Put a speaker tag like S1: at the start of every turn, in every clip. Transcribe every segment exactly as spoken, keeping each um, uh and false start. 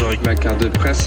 S1: bonjour avec ma carte de presse.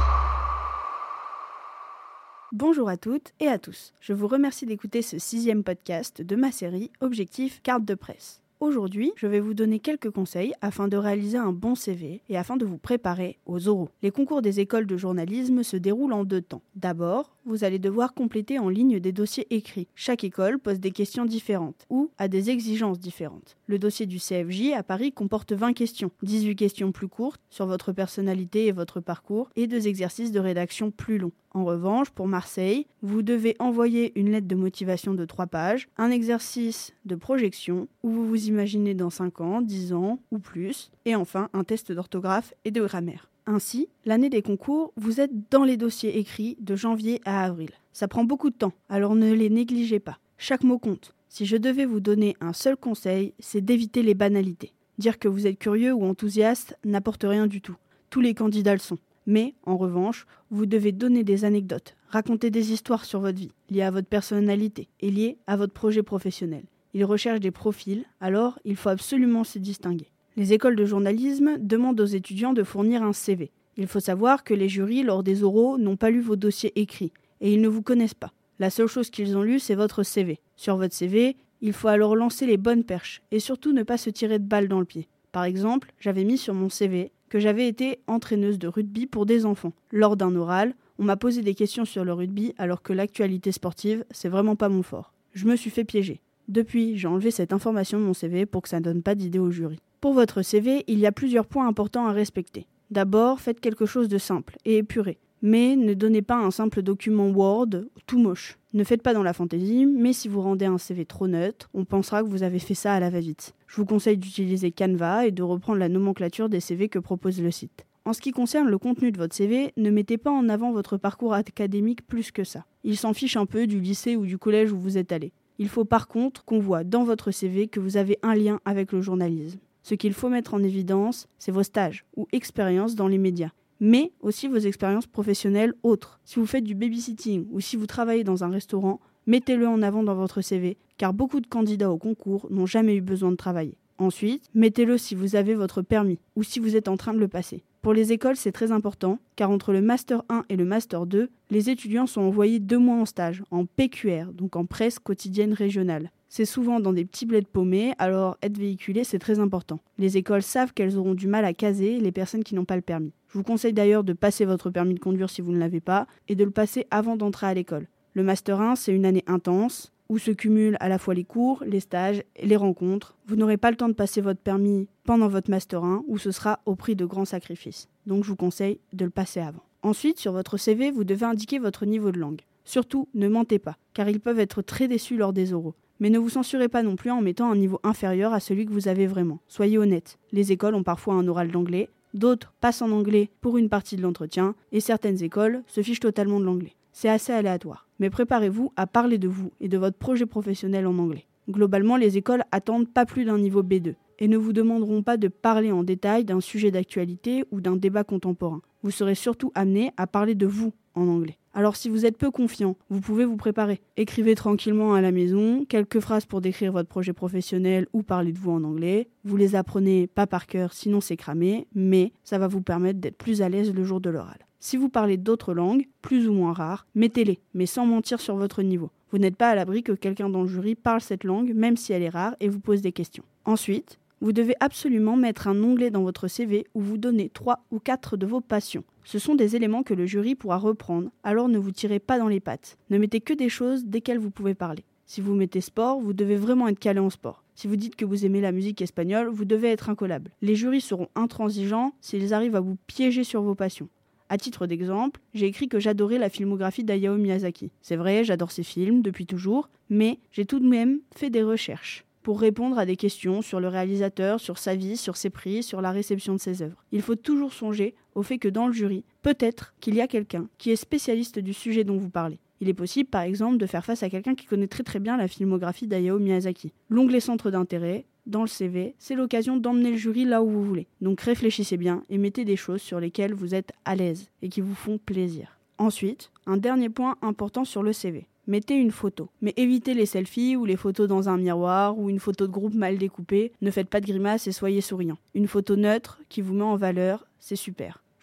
S2: Bonjour à toutes et à tous. Je vous remercie d'écouter ce sixième podcast de ma série Objectif Carte de presse. Aujourd'hui, je vais vous donner quelques conseils afin de réaliser un bon C V et afin de vous préparer aux oraux. Les concours des écoles de journalisme se déroulent en deux temps. D'abord, vous allez devoir compléter en ligne des dossiers écrits. Chaque école pose des questions différentes ou a des exigences différentes. Le dossier du C F J à Paris comporte vingt questions, dix-huit questions plus courtes sur votre personnalité et votre parcours et deux exercices de rédaction plus longs. En revanche, pour Marseille, vous devez envoyer une lettre de motivation de trois pages, un exercice de projection où vous vous imaginez dans cinq ans, dix ans ou plus, et enfin un test d'orthographe et de grammaire. Ainsi, l'année des concours, vous êtes dans les dossiers écrits de janvier à avril. Ça prend beaucoup de temps, alors ne les négligez pas. Chaque mot compte. Si je devais vous donner un seul conseil, c'est d'éviter les banalités. Dire que vous êtes curieux ou enthousiaste n'apporte rien du tout. Tous les candidats le sont. Mais, en revanche, vous devez donner des anecdotes, raconter des histoires sur votre vie, liées à votre personnalité et liées à votre projet professionnel. Ils recherchent des profils, alors il faut absolument se distinguer. Les écoles de journalisme demandent aux étudiants de fournir un C V. Il faut savoir que les jurys, lors des oraux, n'ont pas lu vos dossiers écrits, et ils ne vous connaissent pas. La seule chose qu'ils ont lue, c'est votre C V. Sur votre C V, il faut alors lancer les bonnes perches, et surtout ne pas se tirer de balles dans le pied. Par exemple, j'avais mis sur mon C V que j'avais été entraîneuse de rugby pour des enfants. Lors d'un oral, on m'a posé des questions sur le rugby alors que l'actualité sportive, c'est vraiment pas mon fort. Je me suis fait piéger. Depuis, j'ai enlevé cette information de mon C V pour que ça ne donne pas d'idée au jury. Pour votre C V, il y a plusieurs points importants à respecter. D'abord, faites quelque chose de simple et épuré. Mais ne donnez pas un simple document Word tout moche. Ne faites pas dans la fantaisie, mais si vous rendez un C V trop neutre, on pensera que vous avez fait ça à la va-vite. Je vous conseille d'utiliser Canva et de reprendre la nomenclature des C V que propose le site. En ce qui concerne le contenu de votre C V, ne mettez pas en avant votre parcours académique plus que ça. Il s'en fiche un peu du lycée ou du collège où vous êtes allé. Il faut par contre qu'on voit dans votre C V que vous avez un lien avec le journalisme. Ce qu'il faut mettre en évidence, c'est vos stages ou expériences dans les médias, mais aussi vos expériences professionnelles autres. Si vous faites du babysitting ou si vous travaillez dans un restaurant, mettez-le en avant dans votre C V, car beaucoup de candidats au concours n'ont jamais eu besoin de travailler. Ensuite, mettez-le si vous avez votre permis ou si vous êtes en train de le passer. Pour les écoles, c'est très important, car entre le Master un et le Master deux, les étudiants sont envoyés deux mois en stage, en P Q R, donc en presse quotidienne régionale. C'est souvent dans des petits bleds paumés, alors être véhiculé, c'est très important. Les écoles savent qu'elles auront du mal à caser les personnes qui n'ont pas le permis. Je vous conseille d'ailleurs de passer votre permis de conduire si vous ne l'avez pas, et de le passer avant d'entrer à l'école. Le Master un, c'est une année intense, où se cumulent à la fois les cours, les stages et les rencontres. Vous n'aurez pas le temps de passer votre permis pendant votre Master un, où ce sera au prix de grands sacrifices. Donc je vous conseille de le passer avant. Ensuite, sur votre C V, vous devez indiquer votre niveau de langue. Surtout, ne mentez pas, car ils peuvent être très déçus lors des oraux. Mais ne vous censurez pas non plus en mettant un niveau inférieur à celui que vous avez vraiment. Soyez honnête, les écoles ont parfois un oral d'anglais, d'autres passent en anglais pour une partie de l'entretien, et certaines écoles se fichent totalement de l'anglais. C'est assez aléatoire. Mais préparez-vous à parler de vous et de votre projet professionnel en anglais. Globalement, les écoles attendent pas plus d'un niveau B deux et ne vous demanderont pas de parler en détail d'un sujet d'actualité ou d'un débat contemporain. Vous serez surtout amené à parler de vous en anglais. Alors si vous êtes peu confiant, vous pouvez vous préparer. Écrivez tranquillement à la maison, quelques phrases pour décrire votre projet professionnel ou parler de vous en anglais. Vous les apprenez pas par cœur, sinon c'est cramé, mais ça va vous permettre d'être plus à l'aise le jour de l'oral. Si vous parlez d'autres langues, plus ou moins rares, mettez-les, mais sans mentir sur votre niveau. Vous n'êtes pas à l'abri que quelqu'un dans le jury parle cette langue, même si elle est rare, et vous pose des questions. Ensuite, vous devez absolument mettre un onglet dans votre C V où vous donnez trois ou quatre de vos passions. Ce sont des éléments que le jury pourra reprendre, alors ne vous tirez pas dans les pattes. Ne mettez que des choses desquelles vous pouvez parler. Si vous mettez sport, vous devez vraiment être calé en sport. Si vous dites que vous aimez la musique espagnole, vous devez être incollable. Les jurys seront intransigeants s'ils arrivent à vous piéger sur vos passions. À titre d'exemple, j'ai écrit que j'adorais la filmographie d'Hayao Miyazaki. C'est vrai, j'adore ses films depuis toujours, mais j'ai tout de même fait des recherches pour répondre à des questions sur le réalisateur, sur sa vie, sur ses prix, sur la réception de ses œuvres. Il faut toujours songer au fait que dans le jury, peut-être qu'il y a quelqu'un qui est spécialiste du sujet dont vous parlez. Il est possible, par exemple, de faire face à quelqu'un qui connaît très très bien la filmographie d'Hayao Miyazaki. L'onglet centre d'intérêt, dans le C V, c'est l'occasion d'emmener le jury là où vous voulez. Donc réfléchissez bien et mettez des choses sur lesquelles vous êtes à l'aise et qui vous font plaisir. Ensuite, un dernier point important sur le C V. Mettez une photo. Mais évitez les selfies ou les photos dans un miroir ou une photo de groupe mal découpée. Ne faites pas de grimaces et soyez souriant. Une photo neutre qui vous met en valeur, c'est super.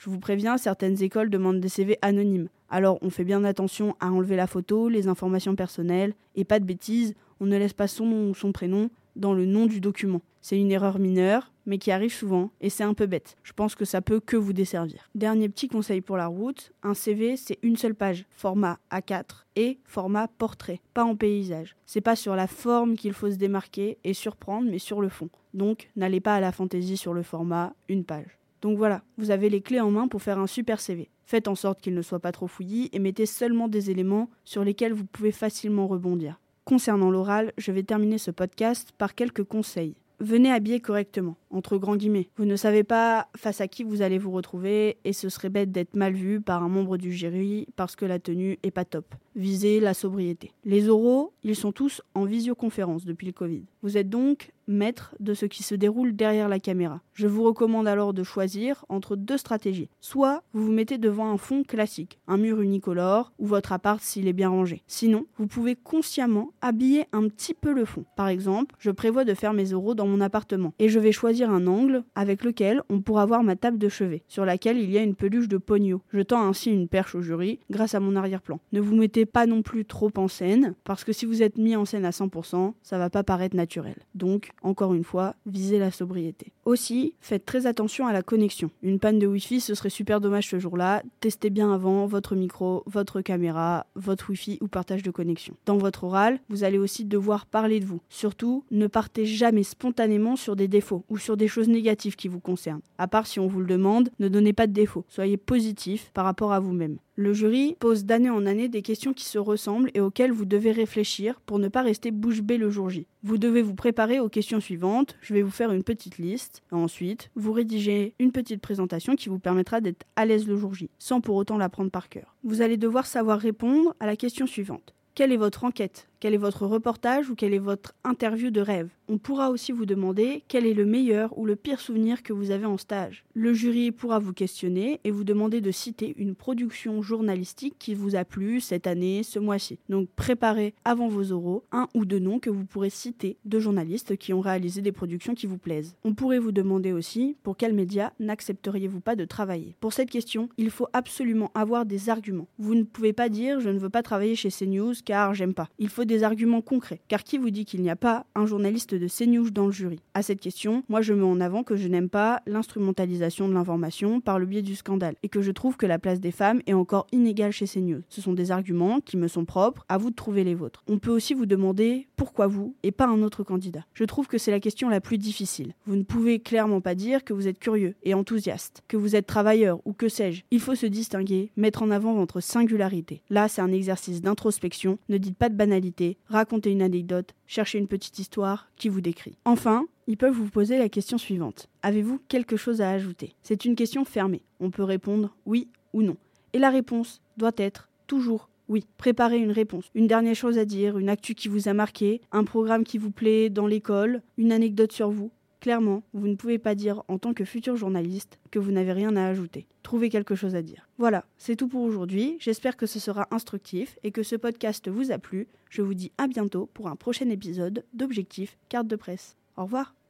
S2: Je vous préviens, certaines écoles demandent des C V anonymes. Alors on fait bien attention à enlever la photo, les informations personnelles, et pas de bêtises, on ne laisse pas son nom ou son prénom dans le nom du document. C'est une erreur mineure, mais qui arrive souvent, et c'est un peu bête. Je pense que ça peut que vous desservir. Dernier petit conseil pour la route, un C V c'est une seule page, format A quatre et format portrait, pas en paysage. C'est pas sur la forme qu'il faut se démarquer et surprendre, mais sur le fond. Donc n'allez pas à la fantaisie sur le format, une page. Donc voilà, vous avez les clés en main pour faire un super C V. Faites en sorte qu'il ne soit pas trop fouillis et mettez seulement des éléments sur lesquels vous pouvez facilement rebondir. Concernant l'oral, je vais terminer ce podcast par quelques conseils. Venez habillé correctement, entre grands guillemets. Vous ne savez pas face à qui vous allez vous retrouver et ce serait bête d'être mal vu par un membre du jury parce que la tenue est pas top. Visez la sobriété. Les oraux, ils sont tous en visioconférence depuis le Covid. Vous êtes donc maître de ce qui se déroule derrière la caméra. Je vous recommande alors de choisir entre deux stratégies. Soit vous vous mettez devant un fond classique, un mur unicolore ou votre appart s'il est bien rangé. Sinon, vous pouvez consciemment habiller un petit peu le fond. Par exemple, je prévois de faire mes oraux dans mon appartement et je vais choisir un angle avec lequel on pourra voir ma table de chevet, sur laquelle il y a une peluche de pogno. Je tends ainsi une perche au jury grâce à mon arrière-plan. Ne vous mettez pas non plus trop en scène, parce que si vous êtes mis en scène à cent pour cent, ça va pas paraître naturel. Donc, encore une fois, visez la sobriété. Aussi, faites très attention à la connexion. Une panne de Wi-Fi, ce serait super dommage ce jour-là. Testez bien avant votre micro, votre caméra, votre Wi-Fi ou partage de connexion. Dans votre oral, vous allez aussi devoir parler de vous. Surtout, ne partez jamais spontanément sur des défauts ou sur des choses négatives qui vous concernent. À part si on vous le demande, ne donnez pas de défauts. Soyez positif par rapport à vous-même. Le jury pose d'année en année des questions qui se ressemblent et auxquelles vous devez réfléchir pour ne pas rester bouche bée le jour J. Vous devez vous préparer aux questions suivantes, je vais vous faire une petite liste. Ensuite, vous rédigez une petite présentation qui vous permettra d'être à l'aise le jour J, sans pour autant l'apprendre par cœur. Vous allez devoir savoir répondre à la question suivante. Quelle est votre enquête ? Quel est votre reportage ou quelle est votre interview de rêve ? On pourra aussi vous demander quel est le meilleur ou le pire souvenir que vous avez en stage. Le jury pourra vous questionner et vous demander de citer une production journalistique qui vous a plu cette année, ce mois-ci. Donc préparez avant vos oraux un ou deux noms que vous pourrez citer de journalistes qui ont réalisé des productions qui vous plaisent. On pourrait vous demander aussi pour quels médias n'accepteriez-vous pas de travailler. Pour cette question, il faut absolument avoir des arguments. Vous ne pouvez pas dire je ne veux pas travailler chez CNews car j'aime pas. Il faut des arguments concrets, car qui vous dit qu'il n'y a pas un journaliste de CNews dans le jury ? À cette question, moi je mets en avant que je n'aime pas l'instrumentalisation de l'information par le biais du scandale, et que je trouve que la place des femmes est encore inégale chez CNews. Ce sont des arguments qui me sont propres, à vous de trouver les vôtres. On peut aussi vous demander pourquoi vous, et pas un autre candidat. Je trouve que c'est la question la plus difficile. Vous ne pouvez clairement pas dire que vous êtes curieux et enthousiaste, que vous êtes travailleur, ou que sais-je. Il faut se distinguer, mettre en avant votre singularité. Là, c'est un exercice d'introspection, ne dites pas de banalité, racontez une anecdote, cherchez une petite histoire qui vous décrit. Enfin, ils peuvent vous poser la question suivante. Avez-vous quelque chose à ajouter ? C'est une question fermée. On peut répondre oui ou non. Et la réponse doit être toujours oui. Préparez une réponse. Une dernière chose à dire, une actu qui vous a marqué, un programme qui vous plaît dans l'école, une anecdote sur vous. Clairement, vous ne pouvez pas dire en tant que futur journaliste que vous n'avez rien à ajouter. Trouvez quelque chose à dire. Voilà, c'est tout pour aujourd'hui. J'espère que ce sera instructif et que ce podcast vous a plu. Je vous dis à bientôt pour un prochain épisode d'Objectif Carte de Presse. Au revoir.